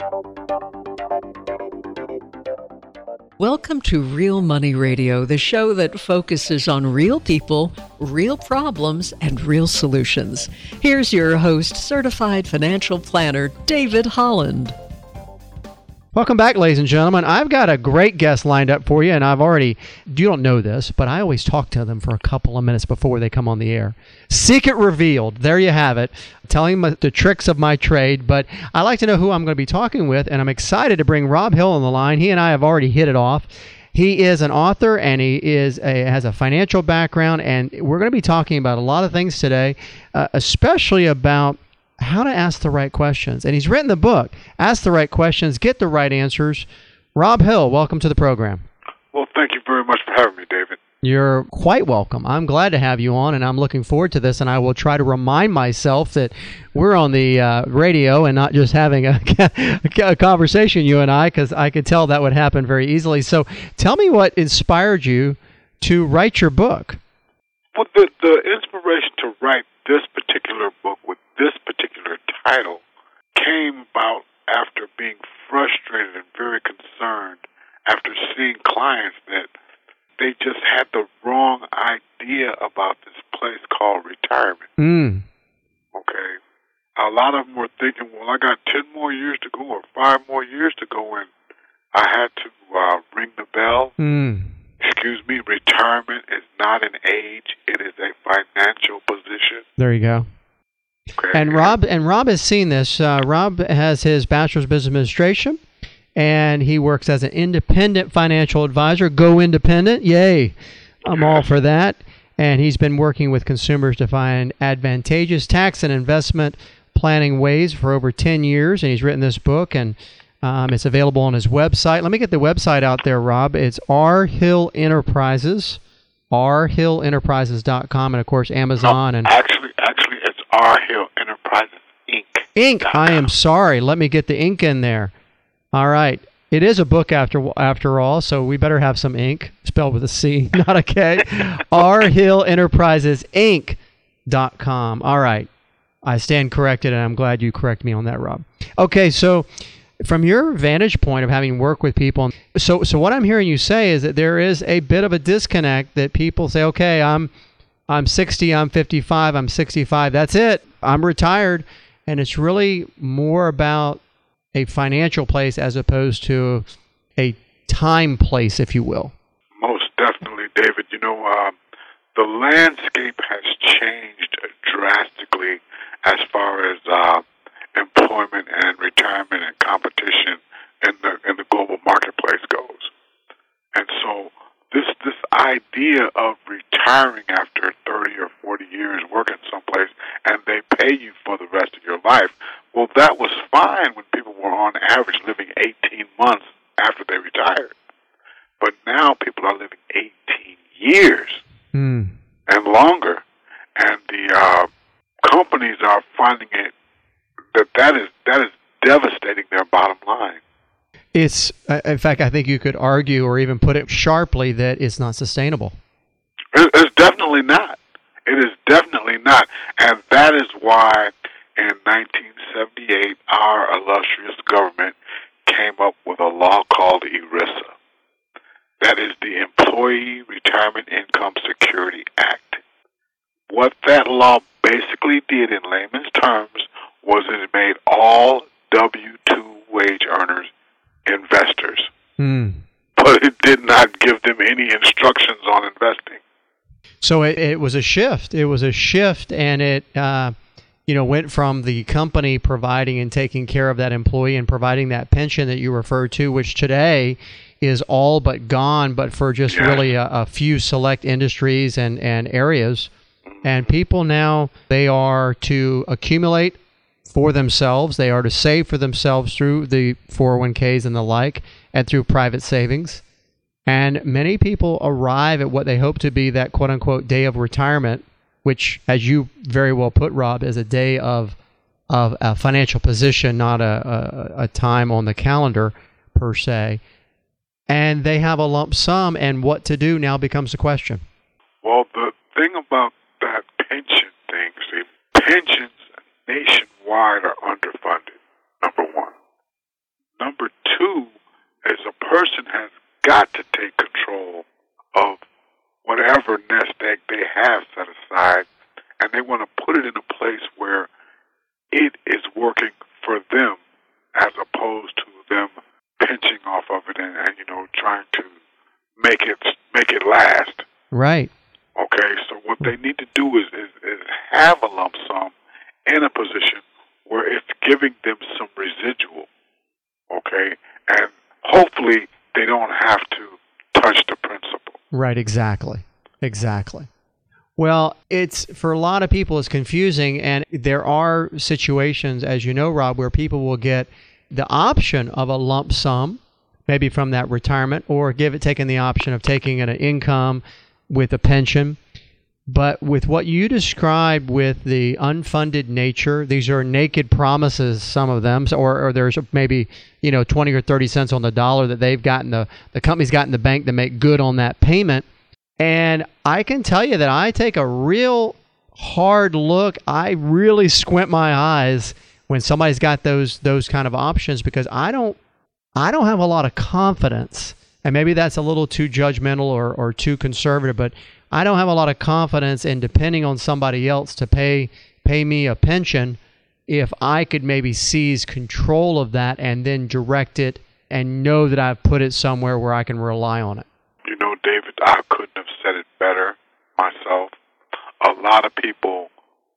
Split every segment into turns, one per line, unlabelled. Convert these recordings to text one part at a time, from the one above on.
Welcome to Real Money Radio, the show that focuses on real people, real problems, and real solutions. Here's your host, certified financial planner, David Holland.
Welcome back, ladies and gentlemen. I've got a great guest lined up for you, and you don't know this, but I always talk to them for a couple of minutes before they come on the air. Secret revealed. There you have it. Telling the tricks of my trade, but I like to know who I'm going to be talking with, and I'm excited to bring Rob Hill on the line. He and I have already hit it off. He is an author, and he has a financial background, and we're going to be talking about a lot of things today, especially about how to ask the right questions. And he's written the book, Ask the Right Questions, Get the Right Answers. Rob Hill, welcome to the program.
Well, thank you very much for having me, David.
You're quite welcome. I'm glad to have you on, and I'm looking forward to this, and I will try to remind myself that we're on the radio and not just having a conversation, you and I, because I could tell that would happen very easily. So tell me what inspired you to write your book.
Well, the inspiration to write this particular book with this particular title came about after being frustrated and very concerned after seeing clients that they just had the wrong idea about this place called retirement. Okay. A lot of them were thinking, well, I got 10 more years to go or 5 more years to go, and I had to ring the bell. Excuse me, retirement is not an age. It is a financial position.
There you go.
Okay.
And Rob has seen this. Rob has his Bachelor's of Business Administration, and he works as an independent financial advisor. Go independent. Yay. I'm all for that. And he's been working with consumers to find advantageous tax and investment planning ways for over 10 years. And he's written this book, and it's available on his website. Let me get the website out there, Rob. It's R. Hill Enterprises, rhillenterprises.com, and, of course, Amazon.
No, actually, it's R. Hill Enterprises, Inc.
Inc. I am sorry. Let me get the ink in there. All right. It is a book after all, so we better have some ink, spelled with a C, not a K. rhillenterprisesinc.com. All right. I stand corrected, and I'm glad you correct me on that, Rob. Okay, so from your vantage point of having worked with people, so what I'm hearing you say is that there is a bit of a disconnect that people say, okay, I'm 60, I'm 55, I'm 65, that's it, I'm retired, and it's really more about a financial place as opposed to a time place, if you will.
Most definitely, David. You know, the landscape has changed drastically as far as employment and retirement and competition in the global marketplace goes. And so this idea of retiring after 30 or 40 years working someplace and they pay you for the rest of your life, well, that was fine when people were on average living 18 months after they retired. But now people are living 18 years and longer. And the companies are finding it that is devastating their bottom line.
It's, in fact, I think you could argue or even put it sharply that it's not sustainable.
It's definitely not. It is definitely not. And that is why in 1978, our illustrious government came up with a law called ERISA. That is the Employee Retirement Income Security Act. What that law basically did in layman's terms was it made all W-2 wage earners investors. But it did not give them any instructions on investing.
So it was a shift. It was a shift, and it went from the company providing and taking care of that employee and providing that pension that you referred to, which today is all but gone, but for just really a few select industries and areas. And people now, they are to accumulate for themselves. They are to save for themselves through the 401ks and the like, and through private savings. And many people arrive at what they hope to be that quote-unquote day of retirement, which, as you very well put, Rob, is a day of a financial position, not a time on the calendar per se. And they have a lump sum, and what to do now becomes the question.
Well, the thing about that pension thing, see, pensions nationwide are underfunded, number one.
Right.
Okay, so what they need to do is have a lump sum in a position where it's giving them some residual, okay, and hopefully they don't have to touch the principal.
Right, exactly. Well, it's for a lot of people it's confusing, and there are situations, as you know, Rob, where people will get the option of a lump sum, maybe from that retirement, or taking the option of taking an income with a pension. But with what you described with the unfunded nature, these are naked promises, some of them, or there's maybe 20 or 30 cents on the dollar that they've gotten, the company's got in the bank to make good on that payment. And I can tell you that I take a real hard look. I really squint my eyes when somebody's got those kind of options, because I don't have a lot of confidence, and maybe that's a little too judgmental or too conservative, but I don't have a lot of confidence in depending on somebody else to pay me a pension if I could maybe seize control of that and then direct it and know that I've put it somewhere where I can rely on it.
David, I couldn't have said it better myself. A lot of people,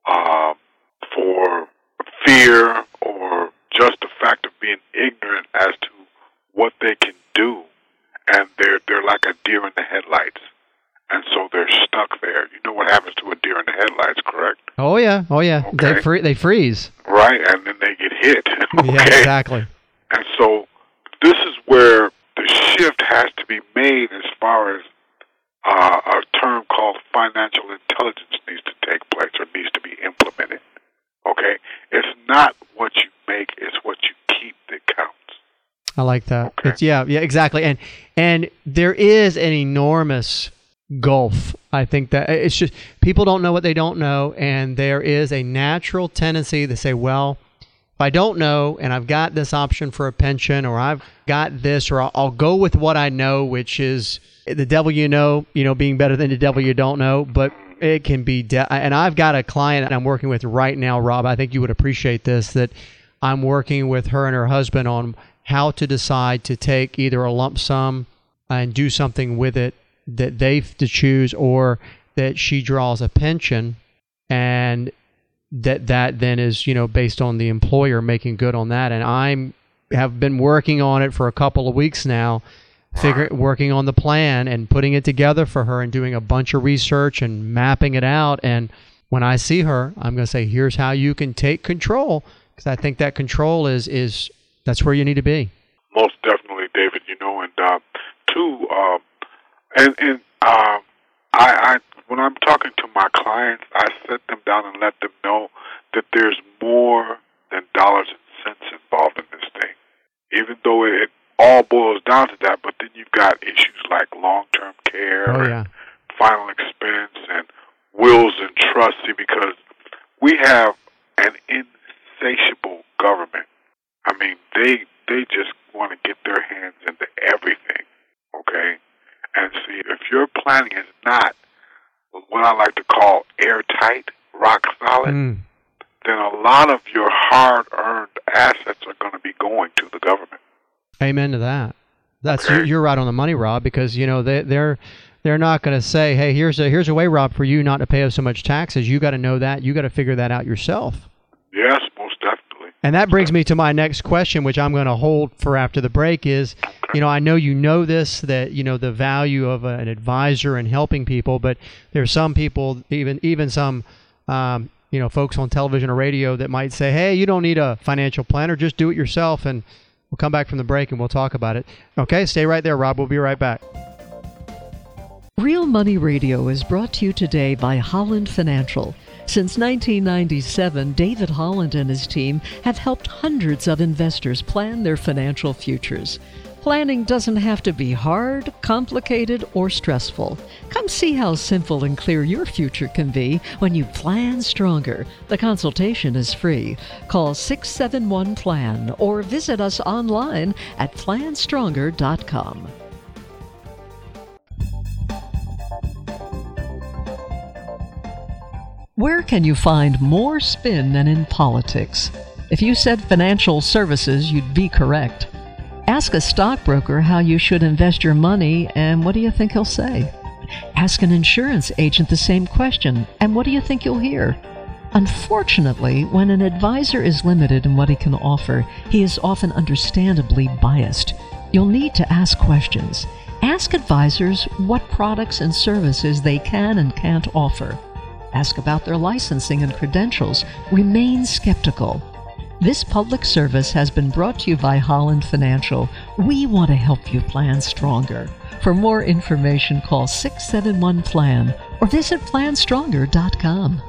for fear or just the fact of being ignorant as to what they can do, and they're like a deer in the headlights. And so they're stuck there. You know what happens to a deer in the headlights, correct?
Oh, yeah.
Okay.
They freeze.
Right, and then they get hit. Okay?
Yeah, exactly.
And so this is where the shift has to be made as far as a term called financial intelligence needs to take place or needs to be implemented. Okay? It's not what you make, it's what you keep that counts.
I like that.
Okay.
Yeah, exactly. And there is an enormous gulf. I think that it's just people don't know what they don't know, and there is a natural tendency to say, well, if I don't know and I've got this option for a pension, or I've got this, or I'll go with what I know, which is the devil being better than the devil you don't know. But it can be and I've got a client that I'm working with right now, Rob, I think you would appreciate this, that I'm working with her and her husband on how to decide to take either a lump sum and do something with it that they have to choose, or that she draws a pension, and that then is based on the employer making good on that. And I have been working on it for a couple of weeks now, working on the plan and putting it together for her and doing a bunch of research and mapping it out. And when I see her, I'm going to say, here's how you can take control, because I think that control is that's where you need to be.
Most definitely, David. And two. I when I'm talking to my clients, I sit them down and let them know that there's more than dollars and cents involved in this thing. Even though it all boils down to that, but then you've got issues like long-term care, and final expense, and wills and trusts. Because we have an insatiable government. I mean, they just want to get their hands into everything. Okay. And see, if your planning is not what I like to call airtight, rock solid, then a lot of your hard-earned assets are going to be going to the government.
Amen to that. You're right on the money, Rob, because they're not going to say, hey, here's a way, Rob, for you not to pay us so much taxes. You got to know that. You got to figure that out yourself.
Yes, most definitely.
And that brings me to my next question, which I'm going to hold for after the break, is, I know this, that, the value of an advisor and helping people, but there's some people, even some, folks on television or radio that might say, hey, you don't need a financial planner, just do it yourself. And we'll come back from the break and we'll talk about it. Okay, stay right there, Rob. We'll be right back.
Real Money Radio is brought to you today by Holland Financial. Since 1997, David Holland and his team have helped hundreds of investors plan their financial futures. Planning doesn't have to be hard, complicated, or stressful. Come see how simple and clear your future can be when you plan stronger. The consultation is free. Call 671-PLAN or visit us online at planstronger.com. Where can you find more spin than in politics? If you said financial services, you'd be correct. Ask a stockbroker how you should invest your money, and what do you think he'll say? Ask an insurance agent the same question, and what do you think you'll hear? Unfortunately, when an advisor is limited in what he can offer, he is often understandably biased. You'll need to ask questions. Ask advisors what products and services they can and can't offer. Ask about their licensing and credentials. Remain skeptical. This public service has been brought to you by Holland Financial. We want to help you plan stronger. For more information, call 671-PLAN or visit planstronger.com.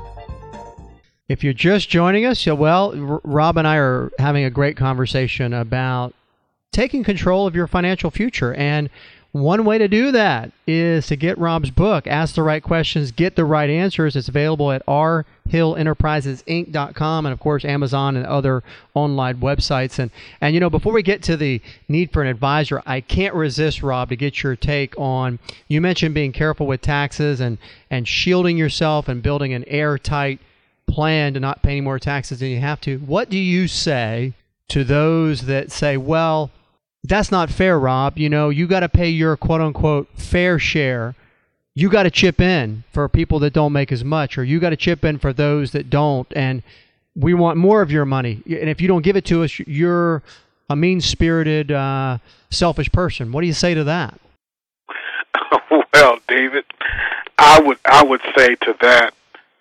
If you're just joining us, well, Rob and I are having a great conversation about taking control of your financial future. And one way to do that is to get Rob's book, Ask the Right Questions, Get the Right Answers. It's available at rhillenterprisesinc.com and, of course, Amazon and other online websites. And you know, before we get to the need for an advisor, I can't resist, Rob, to get your take on, you mentioned being careful with taxes and shielding yourself and building an airtight plan to not pay any more taxes than you have to. What do you say to those that say, well, that's not fair, Rob. You know, you got to pay your quote-unquote fair share. You got to chip in for people that don't make as much, or you got to chip in for those that don't, and we want more of your money. And if you don't give it to us, you're a mean-spirited, selfish person. What do you say to that?
Well, David, I would say to that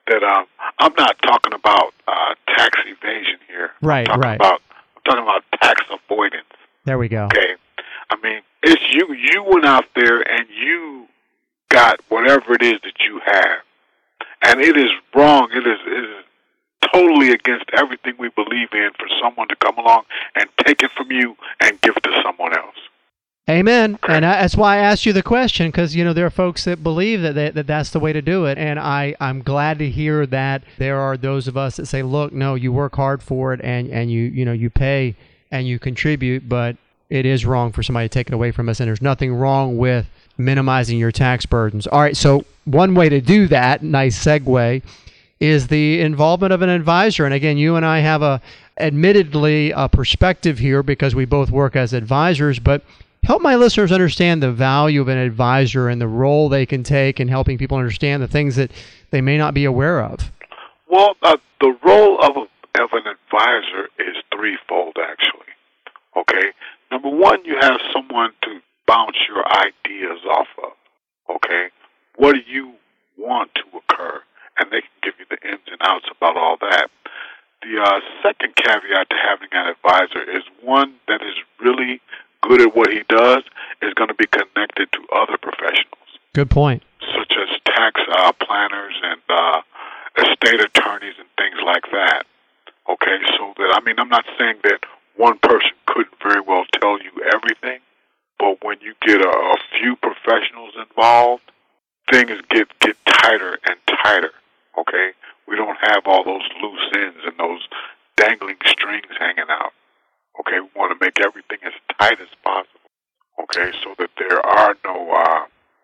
I'm not talking about tax evasion here.
Right.
I'm talking about tax avoidance.
There we go.
Okay. I mean, it's you went out there and you got whatever it is that you have. And it is wrong. It is totally against everything we believe in for someone to come along and take it from you and give it to someone else.
Amen. Okay. And that's why I asked you the question, because, you know, there are folks that believe that that's the way to do it. And I'm glad to hear that there are those of us that say, look, no, you work hard for it and you pay and you contribute, but it is wrong for somebody to take it away from us, and there's nothing wrong with minimizing your tax burdens. All right, so one way to do that, nice segue, is the involvement of an advisor. And again, you and I have admittedly a perspective here because we both work as advisors, but help my listeners understand the value of an advisor and the role they can take in helping people understand the things that they may not be aware of.
Well, the role of an advisor is threefold, actually. Okay? Number one, you have someone to bounce your ideas off of. Okay? What do you want to occur? And they can give you the ins and outs about all that. The second caveat to having an advisor is one that is really good at what he does is going to be connected to other professionals.
Good point.
Such as tax planners and estate attorneys and things like that. Okay, so that, I mean, I'm not saying that one person couldn't very well tell you everything, but when you get a few professionals involved, things get tighter and tighter. Okay, we don't have all those loose ends and those dangling strings hanging out. Okay, we want to make everything as tight as possible. Okay, so that there are no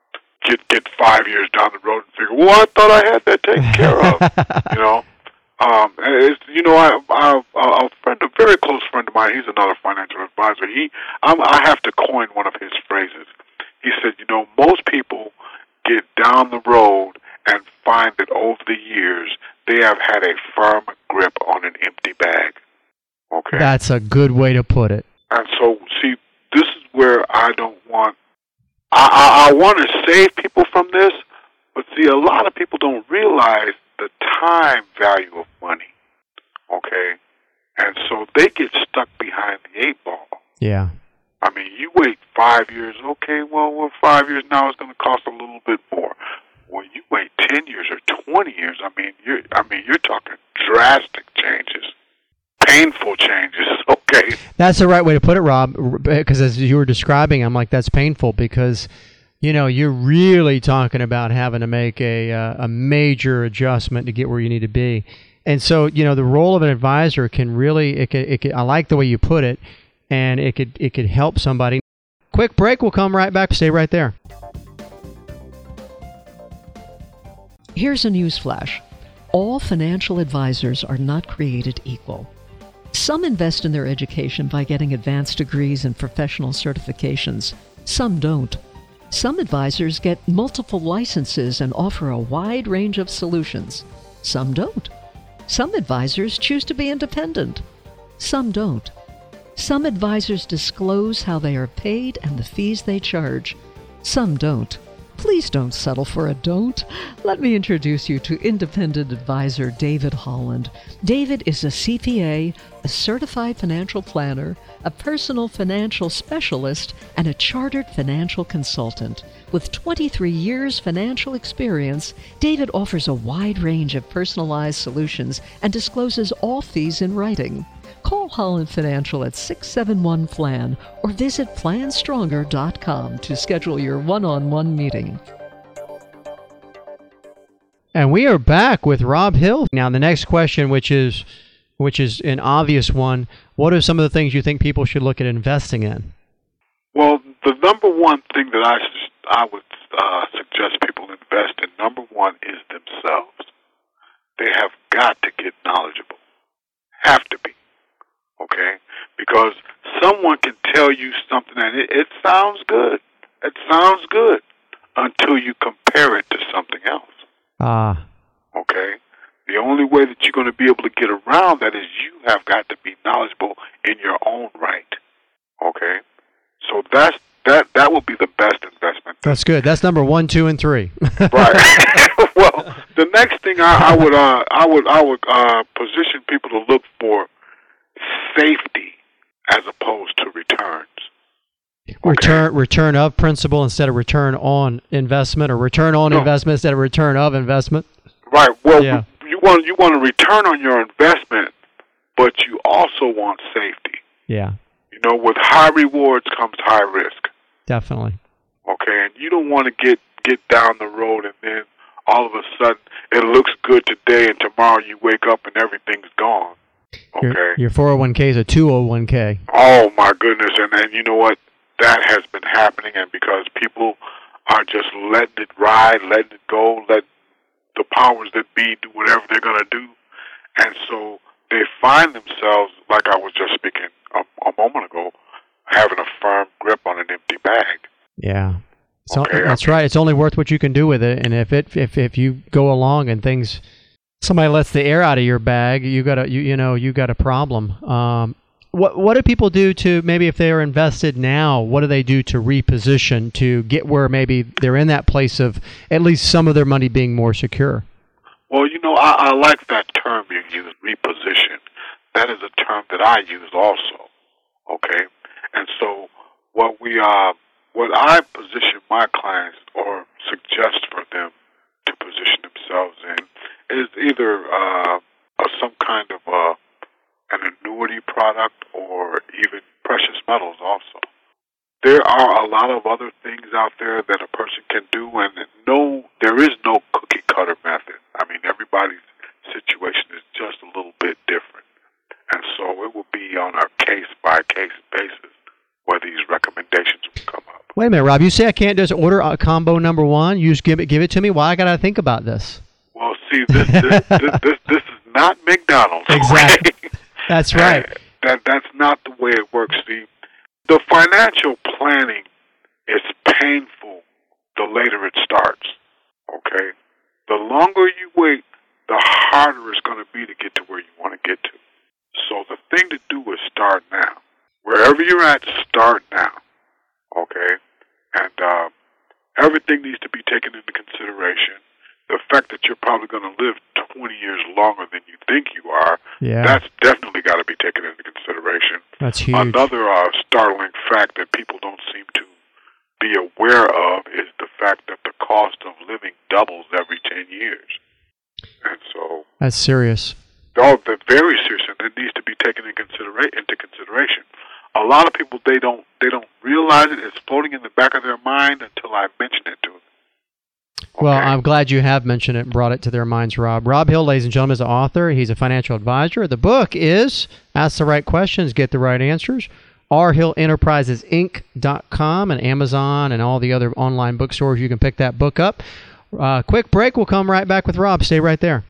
get 5 years down the road and figure, well, I thought I had that taken care of. You know, a very close friend of mine. He's another financial advisor. I have to coin one of his phrases. He said, you know, most people get down the road and find that over the years they have had a firm grip on an empty bag. Okay.
That's a good way to put it.
And so, see, this is where I don't want... I want to save people from this, but see, a lot of people don't realize the time value of money. Okay? And so they get stuck behind the 8 ball.
Yeah.
I mean, you wait 5 years, okay, well, 5 years now it's going to cost a little bit more. When you wait 10 years or 20 years, you're talking drastic changes. Painful changes, okay.
That's the right way to put it, Rob, because as you were describing, I'm like, that's painful because, you know, you're really talking about having to make a major adjustment to get where you need to be. And so, you know, the role of an advisor can really, I like the way you put it, and it could help somebody. Quick break, we'll come right back. Stay right there.
Here's a news flash. All financial advisors are not created equal. Some invest in their education by getting advanced degrees and professional certifications. Some don't. Some advisors get multiple licenses and offer a wide range of solutions. Some don't. Some advisors choose to be independent. Some don't. Some advisors disclose how they are paid and the fees they charge. Some don't. Please don't settle for a don't. Let me introduce you to independent advisor David Holland. David is a CPA, a certified financial planner, a personal financial specialist, and a chartered financial consultant. With 23 years financial experience, David offers a wide range of personalized solutions and discloses all fees in writing. Call Holland Financial at 671-FLAN or visit planstronger.com to schedule your one-on-one meeting.
And we are back with Rob Hill. Now, the next question, which is an obvious one, what are some of the things you think people should look at investing in?
Well, the number one thing that I would suggest people invest in, number one, is themselves. They have got to get knowledgeable. Have to be. Okay? Because someone can tell you something and it sounds good. It sounds good until you compare it to something else. Okay? The only way that you're going to be able to get around that is you have got to be knowledgeable in your own right. Okay? So that would be the best investment.
That's good. That's number 1, 2, and 3.
Right. Well, the next thing I would position people to look for safety as opposed to returns. Okay.
Return of principal instead of return on investment, or return on investment instead of return of investment.
Right. Well, yeah. you want to return on your investment, but you also want safety.
Yeah.
You know, with high rewards comes high risk.
Definitely. Okay,
and you don't want to get down the road and then all of a sudden it looks good today and tomorrow you wake up and everything's gone. Okay.
Your 401k is a 201k.
Oh my goodness, and you know what? That has been happening, and because people are just letting it ride, letting it go, let the powers that be do whatever they're going to do, and so they find themselves, like I was just speaking a moment ago, having a firm grip on an empty bag.
Yeah. So that's right. It's only worth what you can do with it, and if you go along and somebody lets the air out of your bag, you got a problem. What do people do to, maybe if they are invested now, what do they do to reposition to get where maybe they're in that place of at least some of their money being more secure?
Well, you know, I like that term you use, reposition. That is a term that I use also. Okay, and so what I position my clients or suggest for them to position themselves in is either some kind of an annuity product or even precious metals also. There are a lot of other things out there that a person can do, and there is no cookie-cutter method. I mean, everybody's situation is just a little bit different. And so it will be on a case-by-case basis where these recommendations will come up.
Wait a minute, Rob. You say I can't just order a combo number one? You just give it to me? Why I got to think about this?
Well, see, this is not McDonald's.
Exactly.
Okay?
That's right.
That's not the way it works. See, the financial planning is painful the later it starts. Okay? The longer you wait, the harder it's going to be to get to where you want to get to. So the thing to do is start now. Wherever you're at, start now. Okay? And everything needs to be taken into consideration. The fact that you're probably going to live 20 years longer than you think you are, that's definitely got to be taken into consideration.
That's huge.
Another startling fact that people don't seem to be aware of is the fact that the cost of living doubles every 10 years. And so...
That's serious.
Oh, they're very serious, and it needs to be taken into consideration. A lot of people, they don't realize it. It's floating in the back of their mind until I mention it to them. Okay.
Well, I'm glad you have mentioned it and brought it to their minds, Rob. Rob Hill, ladies and gentlemen, is an author. He's a financial advisor. The book is Ask the Right Questions, Get the Right Answers. rhillenterprisesinc.com and Amazon and all the other online bookstores. You can pick that book up. Quick break. We'll come right back with Rob. Stay right there.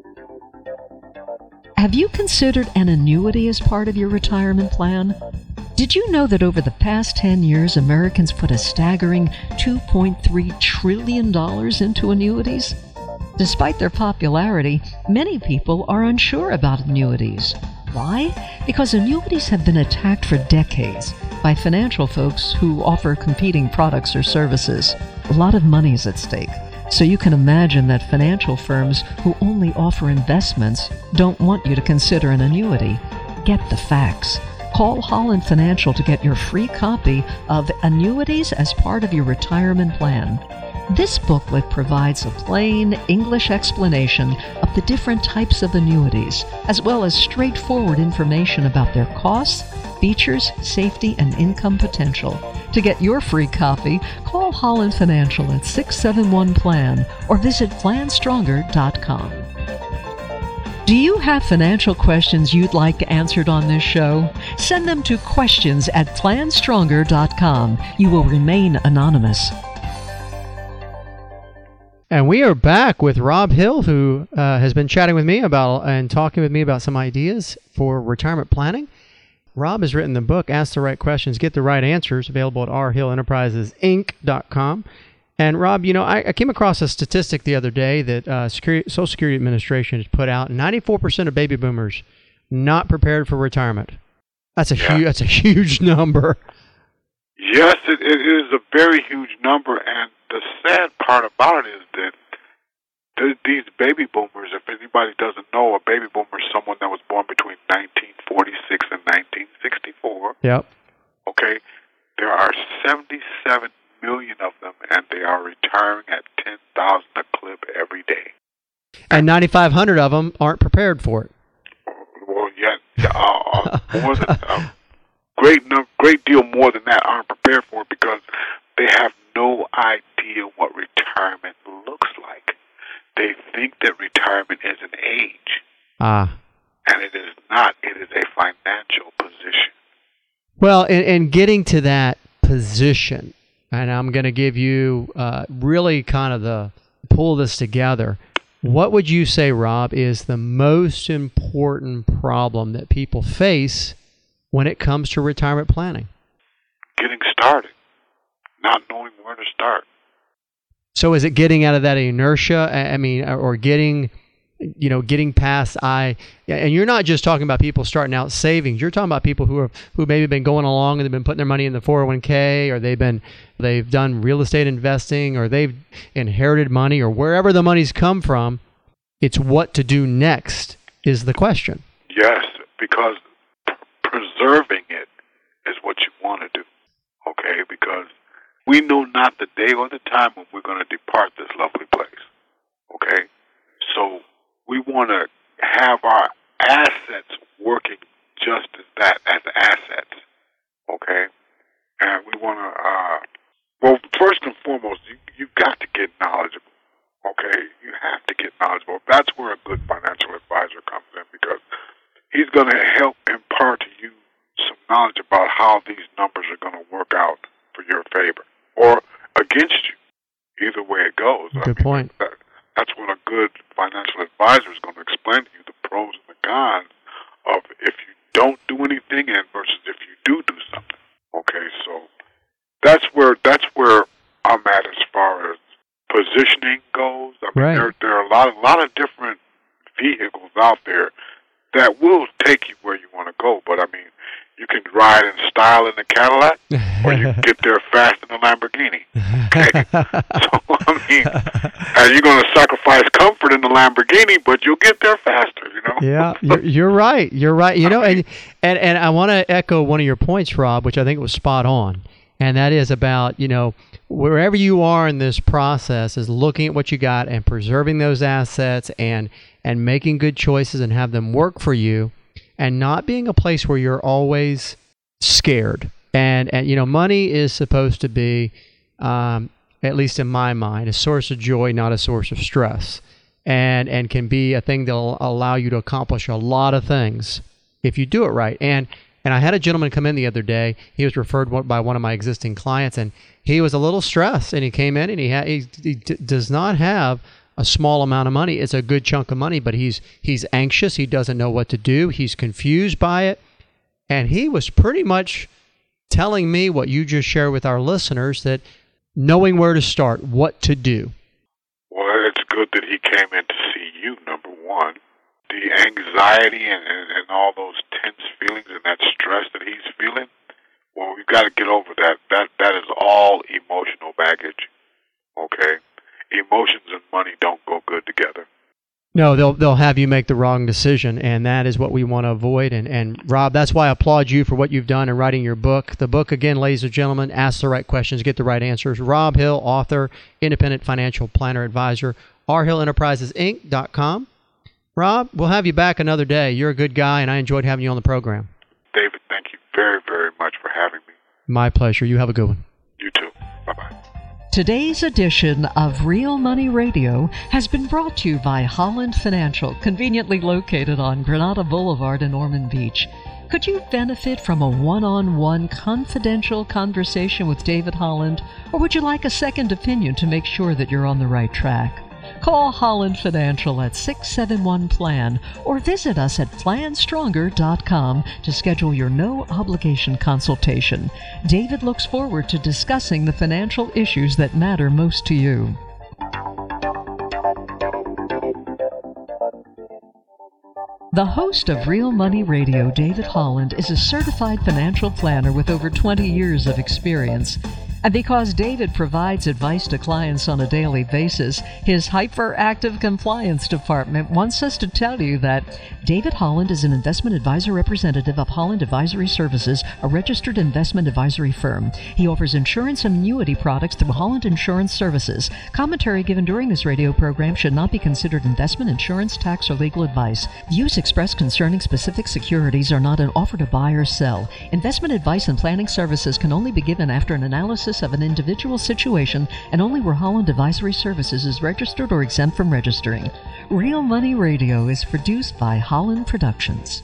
Have you considered an annuity as part of your retirement plan? Did you know that over the past 10 years, Americans put a staggering $2.3 trillion into annuities? Despite their popularity, many people are unsure about annuities. Why? Because annuities have been attacked for decades by financial folks who offer competing products or services. A lot of money is at stake. So you can imagine that financial firms who only offer investments don't want you to consider an annuity. Get the facts. Call Holland Financial to get your free copy of Annuities as Part of Your Retirement Plan. This booklet provides a plain English explanation of the different types of annuities, as well as straightforward information about their costs, features, safety, and income potential. To get your free copy, call Holland Financial at 671-PLAN or visit planstronger.com. Do you have financial questions you'd like answered on this show? Send them to questions@planstronger.com. You will remain anonymous.
And we are back with Rob Hill, who has been chatting with me about and talking with me about some ideas for retirement planning. Rob has written the book, Ask the Right Questions, Get the Right Answers, available at rhillenterprisesinc.com. And Rob, you know, I came across a statistic the other day that Social Security Administration has put out. 94% of baby boomers not prepared for retirement. That's a huge number.
Yes, it is a very huge number, and the sad part about it is that these baby boomers, if anybody doesn't know, a baby boomer is someone that was born between 1946 and 1964.
Yep.
Okay? There are 77 million of them, and they are retiring at 10,000 a clip every day.
And 9,500 of them aren't prepared for it.
Well, more than great deal more than that aren't prepared for it because they have no idea what retirement looks like. They think that retirement is an age. And it is not. It is a financial position.
Well, and getting to that position, and I'm going to give you really kind of pull this together. What would you say, Rob, is the most important problem that people face when it comes to retirement planning?
Getting started, not knowing where to start.
So is it getting out of that inertia? I mean, or getting past and you're not just talking about people starting out savings. You're talking about people who maybe been going along and they've been putting their money in the 401k, or they've done real estate investing, or they've inherited money, or wherever the money's come from. It's what to do next is the question.
Yes, because preserving it is what you want to do. Okay, because we know not the day or the time when we're going to depart this lovely place. Okay, so we want to have our assets working just as that, as assets, okay? And we want to, first and foremost, you've got to get knowledgeable, okay? You have to get knowledgeable. That's where a good financial advisor comes in, because he's going to help impart to you some knowledge about how these numbers are going to work out for your favor or against you. Either way it goes.
Good point.
That's what a good financial advisor is going to explain to you, the pros and the cons of if you don't do anything and versus if you do something. Okay, so that's where I'm at as far as positioning goes. I mean,
right.
there are a lot of different vehicles out there that will take you where you want to go. But I mean, you can ride in style in a Cadillac, or you can get there fast in a Lamborghini. Okay? So, I mean, and you're going to sacrifice comfort in the Lamborghini, but you'll get there faster, you know?
Yeah, you're right. You're right. You know, and I want to echo one of your points, Rob, which I think was spot on. And that is about, you know, wherever you are in this process is looking at what you got and preserving those assets and making good choices and have them work for you, and not being a place where you're always scared. And you know, money is supposed to be, at least in my mind, a source of joy, not a source of stress. And can be a thing that'll allow you to accomplish a lot of things if you do it right. And I had a gentleman come in the other day. He was referred by one of my existing clients, and he was a little stressed. And he came in, and he does not have a small amount of money. It's a good chunk of money, but he's anxious. He doesn't know what to do. He's confused by it, and he was pretty much telling me what you just shared with our listeners, that knowing where to start, what to do.
Well, it's good that he came in to see you, number one. The anxiety and all those tense feelings and that stress that he's feeling, well, we've got to get over that. That is all emotional baggage, okay? Emotions and money don't go good together.
No, they'll have you make the wrong decision, and that is what we want to avoid. And Rob, that's why I applaud you for what you've done in writing your book. The book, again, ladies and gentlemen, Ask the Right Questions, Get the Right Answers. Rob Hill, author, independent financial planner advisor, rhillenterprisesinc.com. Rob, we'll have you back another day. You're a good guy, and I enjoyed having you on the program.
David, thank you very, very much for having me.
My pleasure. You have a good one.
You too. Bye-bye.
Today's edition of Real Money Radio has been brought to you by Holland Financial, conveniently located on Granada Boulevard in Ormond Beach. Could you benefit from a one-on-one confidential conversation with David Holland, or would you like a second opinion to make sure that you're on the right track? Call Holland Financial at 671-PLAN or visit us at planstronger.com to schedule your no-obligation consultation. David looks forward to discussing the financial issues that matter most to you. The host of Real Money Radio, David Holland, is a certified financial planner with over 20 years of experience. And because David provides advice to clients on a daily basis, his hyperactive compliance department wants us to tell you that David Holland is an investment advisor representative of Holland Advisory Services, a registered investment advisory firm. He offers insurance and annuity products through Holland Insurance Services. Commentary given during this radio program should not be considered investment, insurance, tax, or legal advice. Views expressed concerning specific securities are not an offer to buy or sell. Investment advice and planning services can only be given after an analysis of an individual situation and only where Holland Advisory Services is registered or exempt from registering. Real Money Radio is produced by Holland Productions.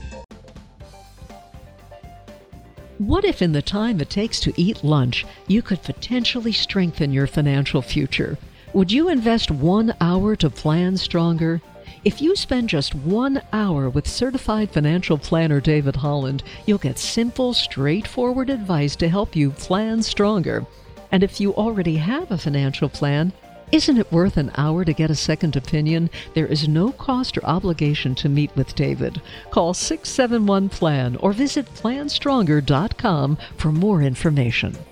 What if in the time it takes to eat lunch, you could potentially strengthen your financial future? Would you invest 1 hour to plan stronger? If you spend just 1 hour with certified financial planner David Holland, you'll get simple, straightforward advice to help you plan stronger. And if you already have a financial plan, isn't it worth an hour to get a second opinion? There is no cost or obligation to meet with David. Call 671-PLAN or visit planstronger.com for more information.